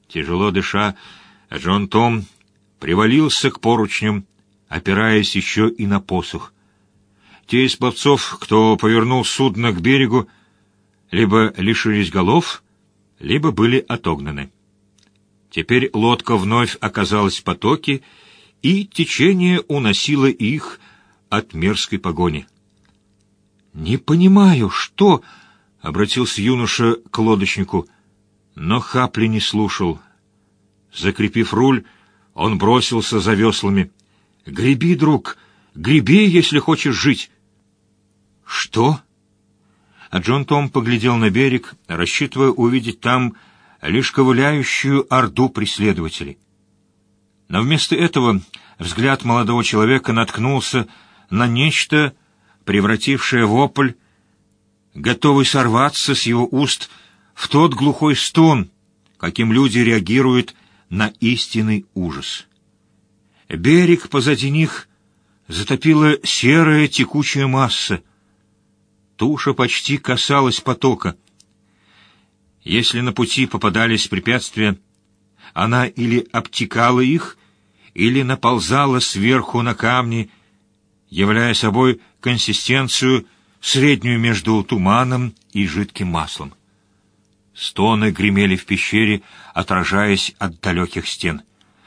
Тяжело дыша, Джон Том привалился к поручням, опираясь еще и на посох. Те из пловцов, кто повернул судно к берегу, либо лишились голов, либо были отогнаны. Теперь лодка вновь оказалась в потоке, и течение уносило их от мерзкой погони. «Не понимаю, что...» — обратился юноша к лодочнику, но Хапли не слушал. Закрепив руль, он бросился за веслами. «Греби, друг, греби, если хочешь жить!» «Что?» А Джон Том поглядел на берег, рассчитывая увидеть там лишь ковыляющую орду преследователей. Но вместо этого взгляд молодого человека наткнулся на нечто, превратившее вопль, готовый сорваться с его уст в тот глухой стон, каким люди реагируют на истинный ужас. Берег позади них затопила серая текучая масса. Туша почти касалась потока. Если на пути попадались препятствия, она или обтекала их, или наползала сверху на камни, являя собой консистенцию, среднюю между туманом и жидким маслом. Стоны гремели в пещере, отражаясь от далеких стен.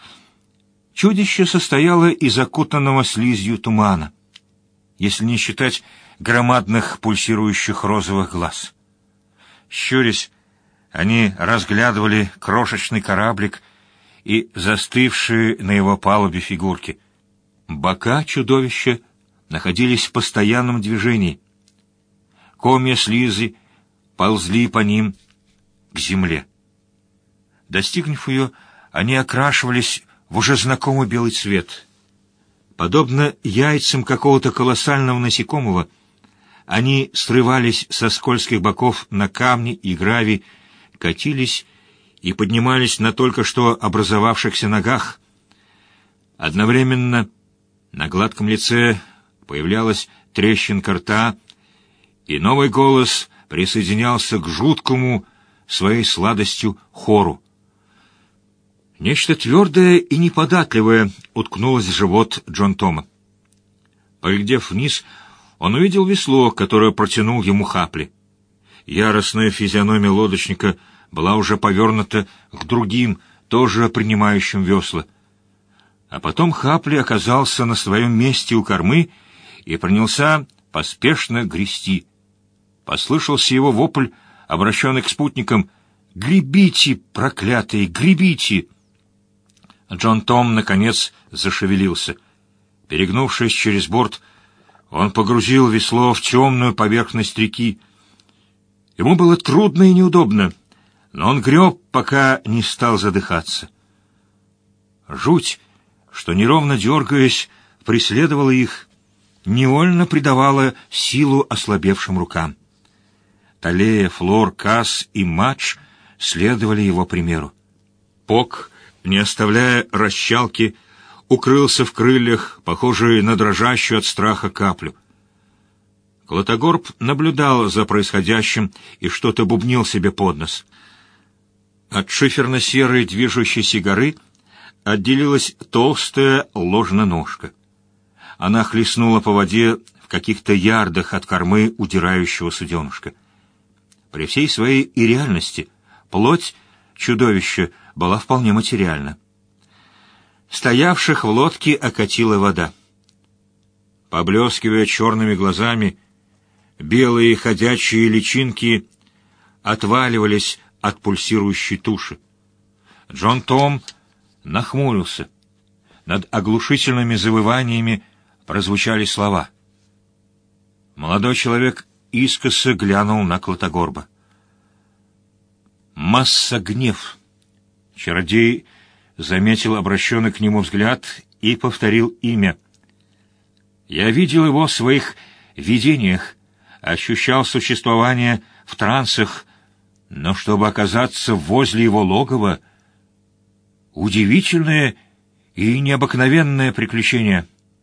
Чудище состояло из окутанного слизью тумана, если не считать громадных пульсирующих розовых глаз. Щурясь, они разглядывали крошечный кораблик и застывшие на его палубе фигурки. Бока чудовища находились в постоянном движении. Комья слизи ползли по ним к земле. Достигнув ее, они окрашивались в уже знакомый белый цвет. Подобно яйцам какого-то колоссального насекомого, они срывались со скользких боков на камни и гравий, катились и поднимались на только что образовавшихся ногах. Одновременно на гладком лице появлялась трещинка рта, и новый голос присоединялся к жуткому своей сладостью хору. Нечто твердое и неподатливое уткнулось в живот Джон Тома. Поглядев вниз, он увидел весло, которое протянул ему Хапли. Яростная физиономия лодочника была уже повернута к другим, тоже принимающим весла. А потом Хапли оказался на своем месте у кормы и принялся поспешно грести. Послышался его вопль, обращенный к спутникам: «Гребите, проклятые, гребите!» Джон Том, наконец, зашевелился. Перегнувшись через борт, он погрузил весло в темную поверхность реки. Ему было трудно и неудобно, но он греб, пока не стал задыхаться. Жуть, что неровно дергаясь, преследовала их, невольно придавала силу ослабевшим рукам. Талея, Флор, Касс и Мадж следовали его примеру. Пок, не оставляя расчалки, укрылся в крыльях, похожей на дрожащую от страха каплю. Клотогорб наблюдал за происходящим и что-то бубнил себе под нос. От шиферно-серой движущейся горы отделилась толстая ложноножка. Она хлестнула по воде в каких-то ярдах от кормы удирающего суденышка. При всей своей и реальности плоть чудовища была вполне материальна. Стоявших в лодке окатила вода. Поблескивая черными глазами, белые ходячие личинки отваливались от пульсирующей туши. Джон Том нахмурился. Над оглушительными завываниями прозвучали слова. Молодой человек искоса глянул на Клотогорба. «Массагнев!» Чародей заметил обращенный к нему взгляд и повторил имя. «Я видел его в своих видениях, ощущал существование в трансах, но чтобы оказаться возле его логова — удивительное и необыкновенное приключение.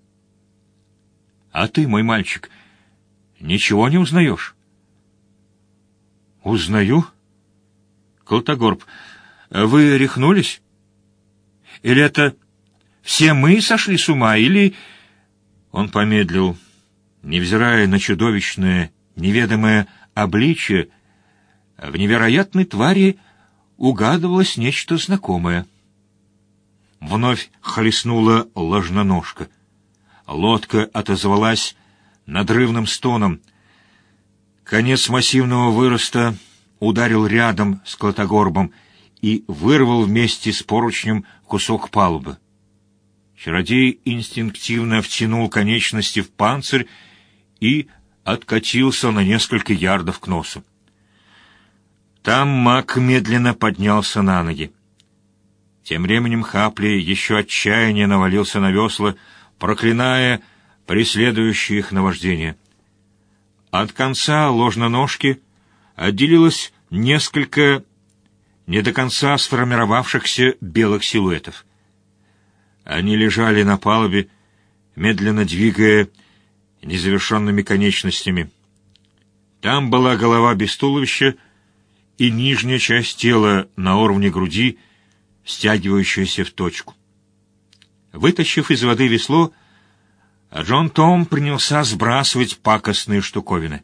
А ты, мой мальчик, ничего не узнаешь?» «Узнаю?» «Клотогорб, Вы рехнулись? Или это все мы сошли с ума, или...» Он помедлил. Невзирая на чудовищное, неведомое обличие, в невероятной твари угадывалось нечто знакомое. Вновь хлестнула ложноножка. Лодка отозвалась надрывным стоном. Конец массивного выроста ударил рядом с Клотогорбом и вырвал вместе с поручнем кусок палубы. Чародей инстинктивно втянул конечности в панцирь и откатился на несколько ярдов к носу. Там маг медленно поднялся на ноги. Тем временем Хапли еще отчаяннее навалился на весла, проклиная преследующие их наваждение. От конца ложноножки отделилось несколько не до конца сформировавшихся белых силуэтов. Они лежали на палубе, медленно двигая незавершенными конечностями. Там была голова без туловища и нижняя часть тела на уровне груди, стягивающаяся в точку. Вытащив из воды весло, Джон Том принялся сбрасывать пакостные штуковины.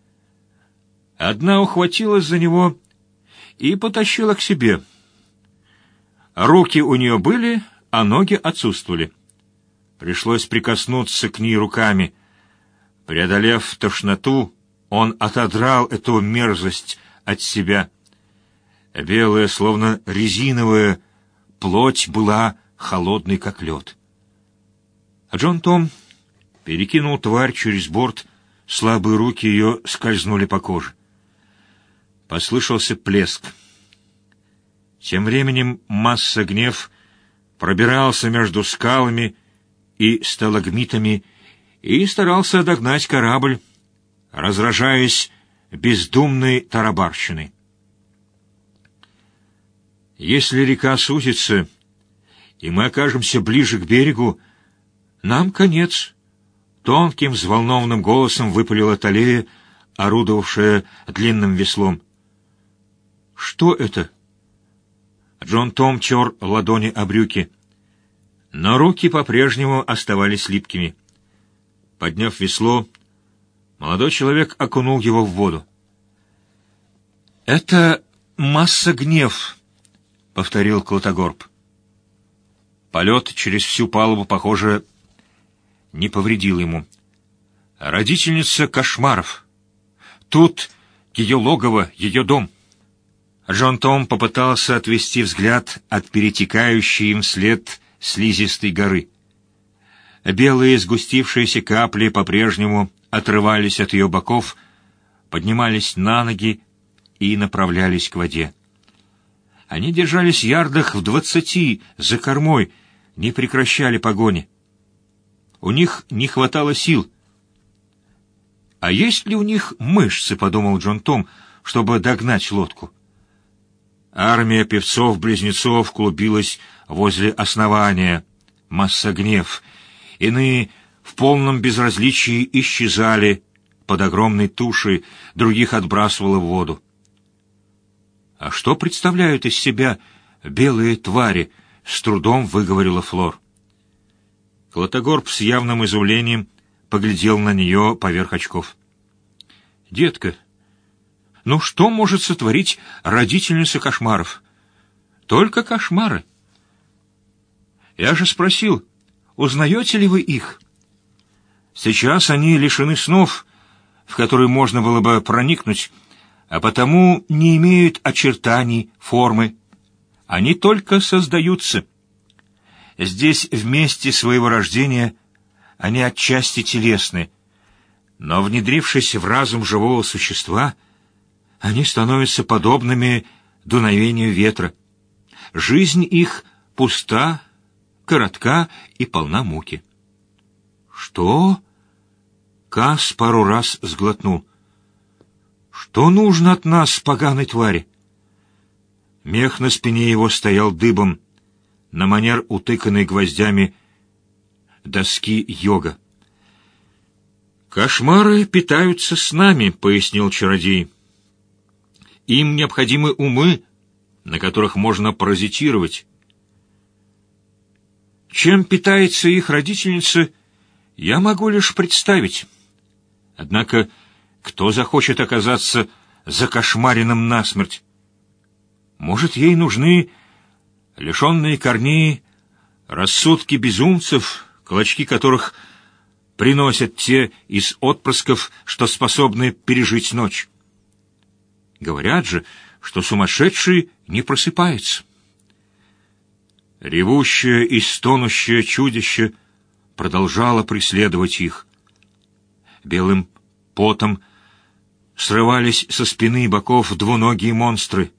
Одна ухватилась за него и потащила к себе. Руки у нее были, а ноги отсутствовали. Пришлось прикоснуться к ней руками. Преодолев тошноту, он отодрал эту мерзость от себя. Белая, словно резиновая, плоть была холодной, как лед. А Джон Том перекинул тварь через борт, слабые руки ее скользнули по коже. Послышался плеск. Тем временем масса гнев пробирался между скалами и сталагмитами и старался догнать корабль, разражаясь бездумной тарабарщиной. Если река сузится, и мы окажемся ближе к берегу, нам конец, — тонким, взволнованным голосом выпалила Талея, орудовавшая длинным веслом. — Что это? Джон Том тер ладони о брюки, но руки по-прежнему оставались липкими. Подняв весло, молодой человек окунул его в воду. — Это масса гнев, — повторил Клотогорб. Полет через всю палубу, похоже, не повредил ему. Родительница кошмаров. Тут ее логово, ее дом. Джон Том попытался отвести взгляд от перетекающей им вслед слизистой горы. Белые сгустившиеся капли по-прежнему отрывались от ее боков, поднимались на ноги и направлялись к воде. Они держались ярдах в 20 за кормой, не прекращали погони. У них не хватало сил. «А есть ли у них мышцы, — подумал Джон Том, — чтобы догнать лодку?» Армия певцов-близнецов клубилась возле основания. Масса гнев. Иные в полном безразличии исчезали под огромной тушей, других отбрасывало в воду. «А что представляют из себя белые твари?» — с трудом выговорила Флор. Клотогорб с явным изумлением поглядел на нее поверх очков. «Детка, ну что может сотворить родительница кошмаров? Только кошмары. Я же спросил, узнаете ли вы их? Сейчас они лишены снов, в которые можно было бы проникнуть, а потому не имеют очертаний, формы. Они только создаются. Здесь в месте своего рождения они отчасти телесны, но, внедрившись в разум живого существа, они становятся подобными дуновению ветра. Жизнь их пуста, коротка и полна муки. «Что?» — Кас пару раз сглотнул. «Что нужно от нас, поганой твари?» Мех на спине его стоял дыбом, на манер утыканной гвоздями доски йога. «Кошмары питаются с нами», — пояснил чародей. «Им необходимы умы, на которых можно паразитировать. Чем питается их родительница, я могу лишь представить. Однако, кто захочет оказаться закошмаренным насмерть? Может, ей нужны лишенные корней рассудки безумцев, клочки которых приносят те из отпрысков, что способны пережить ночь. Говорят же, что сумасшедший не просыпается. Ревущее и стонущее чудище продолжало преследовать их. Белым потом срывались со спины и боков двуногие монстры.